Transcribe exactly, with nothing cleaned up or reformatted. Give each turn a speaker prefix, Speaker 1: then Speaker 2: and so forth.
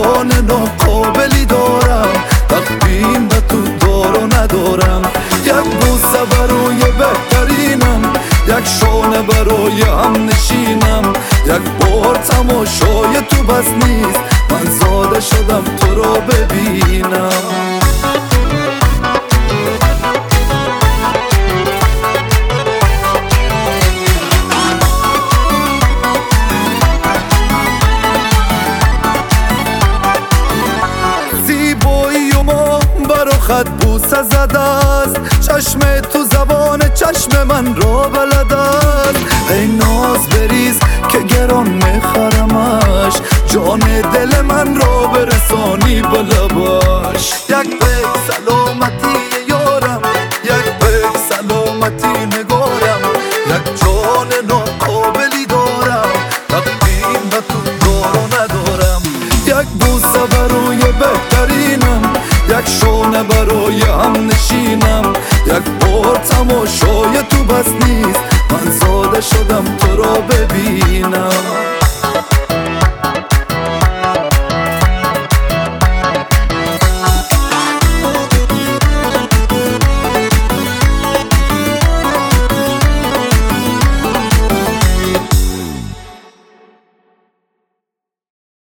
Speaker 1: زبان ناقابلی دارم، تقدیم به تو دار و ندارم. یک بوسه برای بهترینم، یک شانه برای هم نشینم، یک بار تماشای تو بس نیست، من زاده شدم تو رو ببینم. خط بوسه زده است، چشم تو زبان چشم من را بلد است. ای ناز بریز که گران میخرمش، جان دل من را برسانی به لبش. یک بیت سلام